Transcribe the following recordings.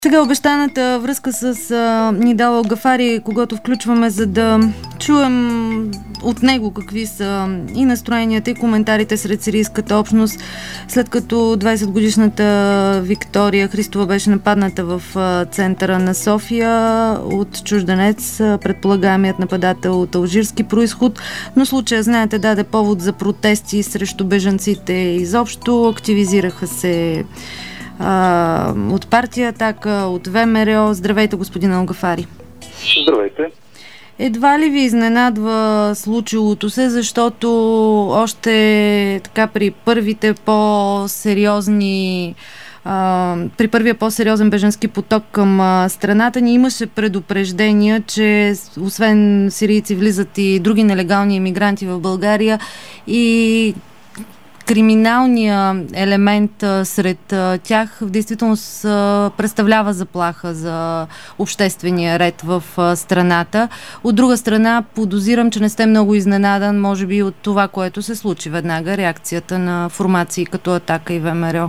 Сега обещаната връзка с Нидал Алгафари, когато включваме, за да чуем от него какви са и настроенията, и коментарите сред сирийската общност, след като 20-годишната Виктория Христова беше нападната в центъра на София от чужденец, предполагаемият нападател от алжирски происход, но случая, знаете, даде повод за протести срещу бежанците изобщо. Активизираха се от партия Атака, от ВМРО. Здравейте, господин Алгафари. Здравейте. Едва ли ви изненадва случилото се, защото още така при първите при първия по-сериозен бежански поток към страната ни имаше предупреждения, че освен сирийци влизат и други нелегални емигранти в България и криминалният елемент сред тях в действителност представлява заплаха за обществения ред в страната. От друга страна, подозирам, че не сте много изненадан, може би, от това, което се случи веднага, реакцията на формации като Атака и ВМРО.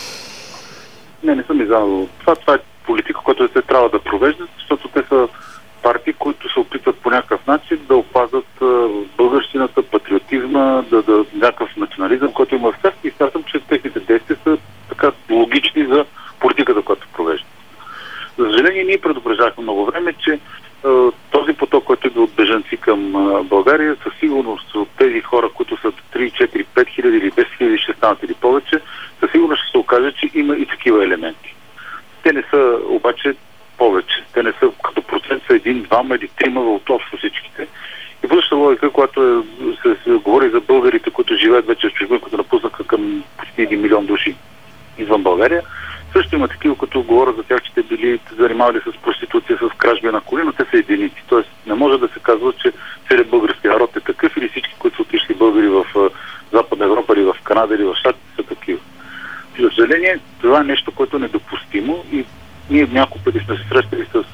Не съм изненадан. Това е политика, която се трябва да провеждат, защото те са партии, които се опитват по някакъв начин да опазят българщината, патриотизма, някакъв национализъм, който има в тях, и смятам, че техните действия са така логични за политиката, която провеждат. За съжаление, ние предупреждахме много време, че този поток, който идва от бежанци към България, със сигурност от тези хора, които са 3, 4, 5 хиляди или 10 хиляди ще станат или повече, със сигурност ще се окаже, че има и такива елементи. Те не са обаче повече. Те не са като процент са 1, 2 или 3 от общо всичките. И външна логика, когато се говори за българите, които живеят вече в чужбина, които напуснаха към почти 1 милион души извън България, също има такива, които говорят за тях, че те били занимавали с проституция, с кражби на коли, но те са единици. Тоест не може да се казва, че целият български народ е такъв или всички, които са отишли българи в Западна Европа или в Канада или в Щатите са такива. За съжаление, това е нещо, което е недопустимо и ние няколко пъти сме се срещали с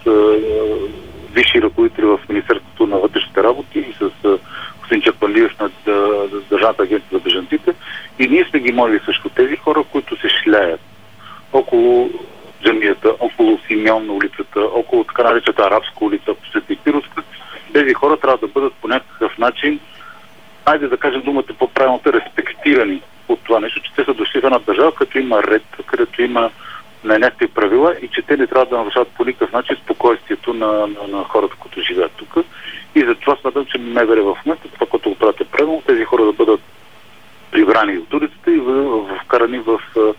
висши ръководители в Министерството на вътрешните работи и с господин Чапалиев на Държавната агенция за бежанците, и ние сме ги молили също тези хора, които се шляят около джамията, около Симеон на улицата, около така наречената арабска улица, ако щете и Пиротска. Тези хора трябва да бъдат по някакъв начин, айде да кажем думата по-правилното, респектирани от това нещо, че те са дошли в една държава, като има ред, където има на някакви правила и че те не трябва да нарушават по никакъв начин спокойствието на хората, които живеят тук. И затова смятам, че МВР в момента, това, което го правят е правилно, тези хора да бъдат прибрани от улицата и вкарани в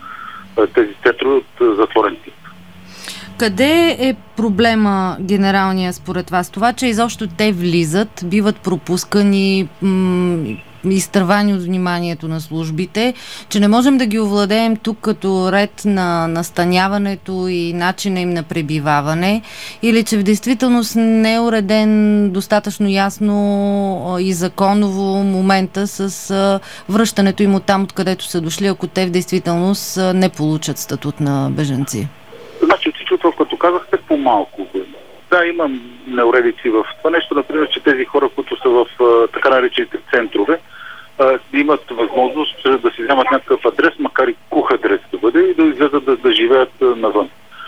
тези центрове от затворен тип. Къде е проблема генералния според вас? Това, че изобщо те влизат, биват пропускани, изтървани от вниманието на службите, че не можем да ги овладеем тук като ред на настаняването и начина им на пребиваване, или че в действителност не е уреден достатъчно ясно и законово момента с връщането им оттам, откъдето са дошли, ако те в действителност не получат статут на бежанци? Значи от всичко това, което казахте, по-малко. Да, има неуредици в това нещо, например, че тези хора, които са в така наречените центрове, имат възможност да си вземат някакъв адрес, макар и кух адрес да бъде, и да излезат да живеят навън.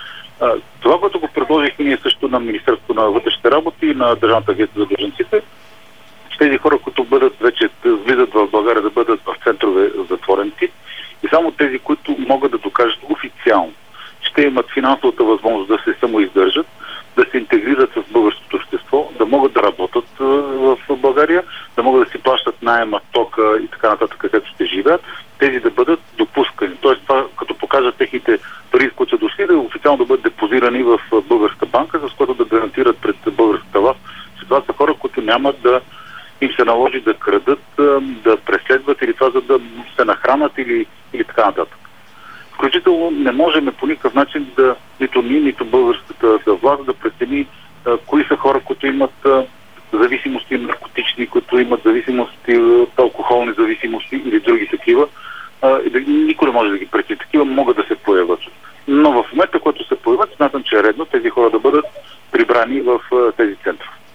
Това, което го предложихме ние също на Министерството на вътрешните работи и на Държавната агенция за бежанците, че тези хора, които вече влизат в България, да бъдат в центрове затворен тип, и само тези, които могат да докажат официално, че те имат финансовата възможност да се самоиздържат, да се интегрират с българското общество, да могат да работят в България, да могат да си плащат наема, тока и така нататък, където ще живеят, тези да бъдат допускани. Тоест това, като покажат техните пари, които са дошли, да официално да бъдат депозирани в българска банка, с което да гарантират пред българската власт, че това са хора, които нямат да им се наложи да крадат, да преследват или това, за да се нахранат или така нататък. Включително не можем по никакъв начин нито ние, нито българската власт да прецени кои са хора, които имат зависимости наркотични, които имат зависимости от алкохолни зависимости или други такива. Никой не може да ги прецени. Такива могат да се появят. Но в момента, когато се появят, смятам, че е редно тези хора да бъдат прибрани в тези центрове.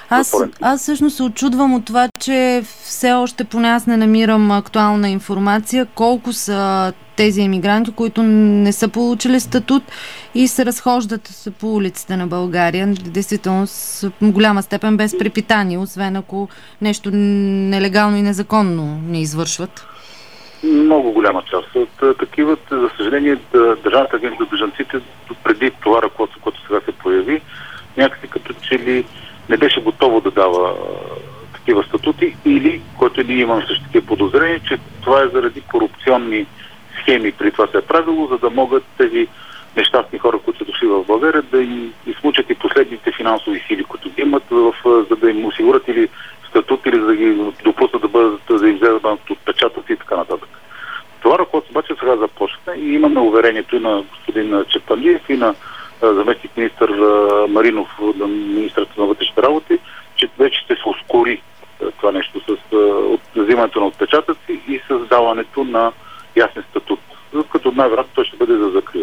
Аз всъщност се очудвам от това, че все още поне аз не намирам актуална информация колко са тези емигранти, които не са получили статут и се разхождат по улиците на България. Действително с голяма степен без препитание, освен ако нещо нелегално и незаконно не извършват. Много голяма част от такива. За съжаление, Държавната агенция за бежанците преди това ръководство, което сега се появи, някакси като че ли не беше готово да дава такива статути, или, който ние имаме също такива подозрения, че това е заради корупционни схеми, при това се е правило, за да могат тези нещастни хора, които са дошли в България, да им измучат и последните финансови сили, които ги имат, за да им осигурят или статут, или за да ги допуснат да им вземат отпечатъци и така нататък. Това ръководство обаче сега започна и имаме уверението и на господин Чепанлиев, и на заместник министър Маринов, на министърът на вътрешните работи, че вече ще се ускори това нещо с взимането на отпечатъци и създаването на ясен статут. Като най-вероятно той ще бъде за закрила.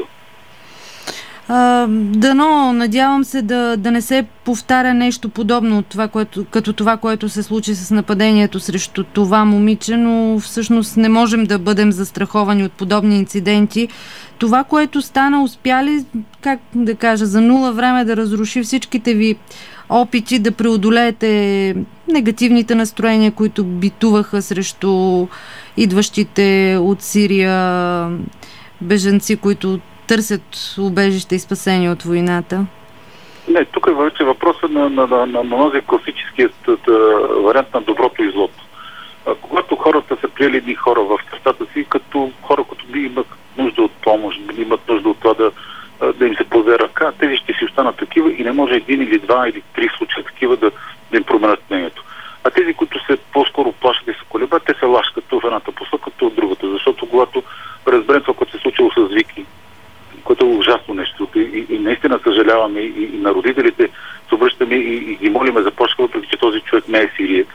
Дано, надявам се да не се повтаря нещо подобно от това, като това, което се случи с нападението срещу това момиче, но всъщност не можем да бъдем застраховани от подобни инциденти. Това, което стана, успяли, как да кажа, за нула време да разруши всичките ви опити да преодолеете негативните настроения, които битуваха срещу идващите от Сирия бежанци, които търсят убежище и спасение от войната? Не, тук е вече въпросът на този класическият вариант на доброто и злото. Когато хората са приели едни хора в сърцата си, като хора, които би имат нужда от помощ, би имат нужда от това да им се позе ръка, тези ще си останат такива и не може един или два или три случая такива да им променят мнението. А тези, които се по-скоро плашат и се колебат, те се лашкат в едната посока, от другата. Защото когато разберем това, което се случило с Вики, което е ужасно нещо. И наистина съжаляваме и на родителите се обръщаме и ги молиме за почка, въпреки че този човек не е сириец.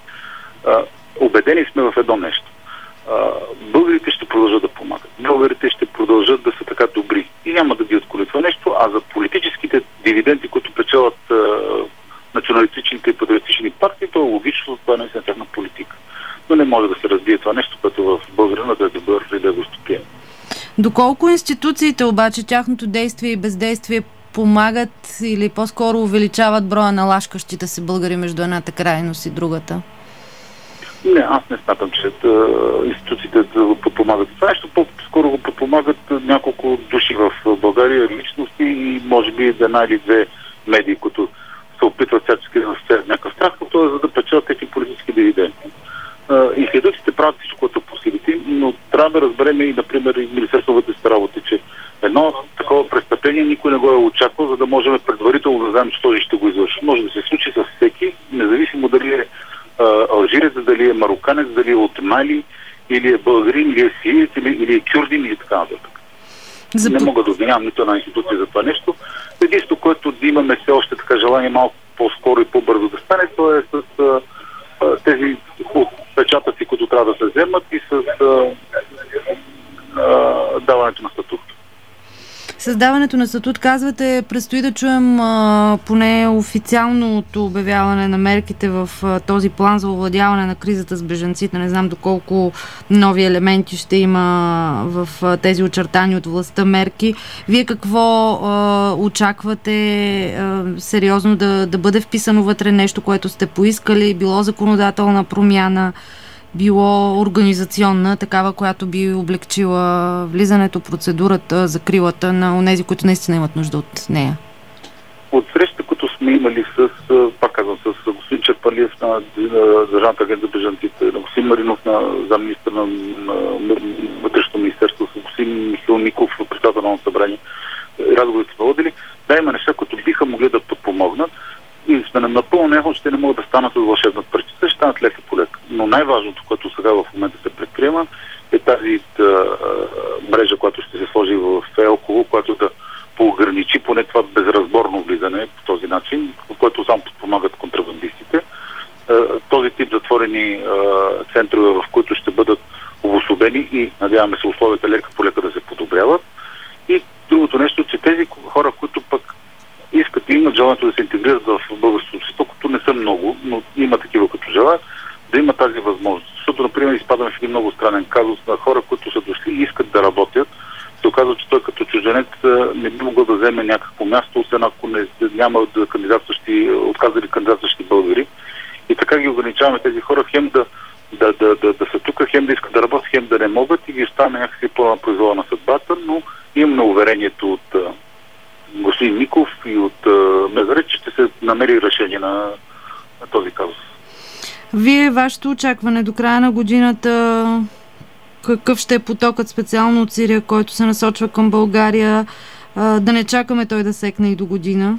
Убедени сме в едно нещо. Българите ще продължат да помагат. Българите ще продължат да са така добри. И няма да ги отколи това нещо, а за политическите дивиденти, които печелят националистичните и патриотични партии, то е логично, това не е тяхна политика. Но не може да се разбие това нещо, което в Българина да е добър и да е гостоприемен. Доколко институциите обаче, тяхното действие и бездействие помагат или по-скоро увеличават броя на лашкащите се българи между едната крайност и другата? Не, аз не смятам, че институциите го подпомагат. Това нещо по-скоро го подпомагат няколко души в България, личности и може би една или две медии, които се опитват всячески да насеят някакъв страх, т.е. за да печелят тези политически дивиденти. Институциите правят всичко, което е по силите, но трябва да разберем и, например, и Министерството на вътрешните работи, че едно такова престъпление никой не го е очаквал, за да можем предварително да знаем, че този ще го извърши. Може да се случи с всеки, независимо дали е алжирец, дали е мароканец, дали е от Мали, или е българин, или е сириец, или е кюрдин, или така нататък. Не мога да обвинявам нито една институция за това нещо. Единството, което да имаме все още така желание малко по-скоро и по-бързо да стане, то е с тези отпечатъци, които трябва да се вземат и с даването на статут. Създаването на статут, казвате, предстои да чуем поне официалното обявяване на мерките в този план за овладяване на кризата с бежанците. Не знам доколко нови елементи ще има в тези очертани от властта мерки. Вие какво очаквате сериозно да бъде вписано вътре нещо, което сте поискали? Било законодателна промяна, било организационна, такава, която би облегчила влизането, процедурата, закрилата на онези, които наистина имат нужда от нея? От среща, които сме имали пак казвам, с господин Чепанлиев на Държавната агенция за бежанците, на господин Маринов, на замминистър на вътрешното министерство, с господин Михаил Миков, председател на събрание, разговорите сме водили, да има неща, които биха могли да подпомогнат. И сме напълно наясно, че те не могат да станат с вълшебна пръчица, ще станат лека по лека. Но най-важното, което сега в момента се предприема, е тази мрежа, която ще се сложи в Елхово, която да поограничи поне това безразборно влизане по този начин, в който само подпомагат контрабандистите. Този тип затворени центрове, в които ще бъдат обособени и, надяваме се, условията лека по лека да се подобряват. И другото нещо, че тези хора, които пък искат и имат желанието да се интегрират в българското общество, като не са много, освен ако няма отказали кандидатстващи българи. И така ги ограничаваме тези хора хем да са тук, хем да искат да работят, хем да не могат и ги оставяме някакси по произвола на съдбата, но имам на уверението от господин Миков и от МВР, че ще се намери решение на този казус. Вие, вашето очакване до края на годината, какъв ще е потокът специално от Сирия, който се насочва към България, да не чакаме той да секне и до година?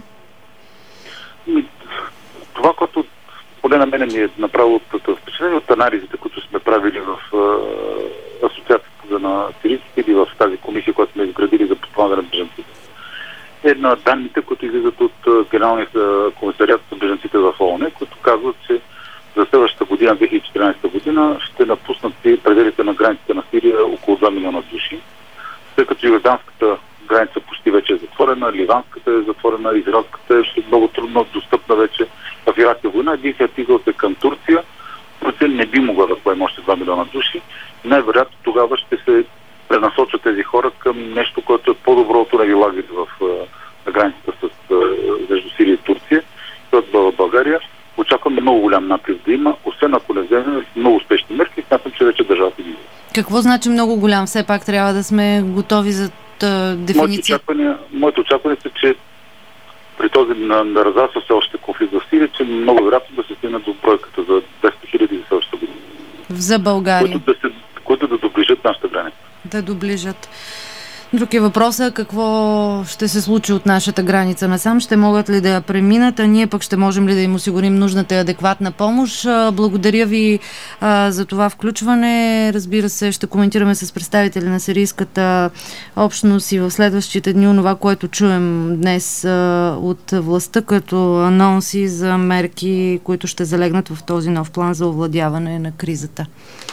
Това, което поне на мен ми е направило впечатление от анализите, които сме правили в Асоциацията на сирийците или в тази комисия, която сме изградили за подпомагане на бежанците. Една данните, които излизат от Генералния комисариат за бежанците в ООН, които казват, че за следващата година, 2014 година, ще напуснат пределите на границите на Сирия около 2 милиона души, тъй като йорданската граница почти вече е затворена, ливанската е затворена, израелската е много трудно достъпна вече. В Ирак е война, единственият изход е към Турция. Турция не би могла да поеме още 2 милиона души. Най-вероятно тогава ще се пренасочат тези хора към нещо, което е по-добро от тези лагери на границата между Сирия и Турция, което в България. Очакваме много голям наплив да има, освен ако не вземем много успешни мерки, смятам, че вече държавата ги. Какво значи много голям? Все пак трябва да сме готови за дефиниция. Моите очаквания са, че при този наразрасва се още конфликт в Сирия, че много вероятно да се стигне до бройката за 200 хиляди за следващата година. За България. Които да доближат нашата граница. Да доближат. Друг е въпросът какво ще се случи от нашата граница насам. Ще могат ли да я преминат, а ние пък ще можем ли да им осигурим нужната и адекватна помощ. Благодаря ви за това включване. Разбира се, ще коментираме с представители на сирийската общност и в следващите дни онова, което чуем днес от властта като анонси за мерки, които ще залегнат в този нов план за овладяване на кризата.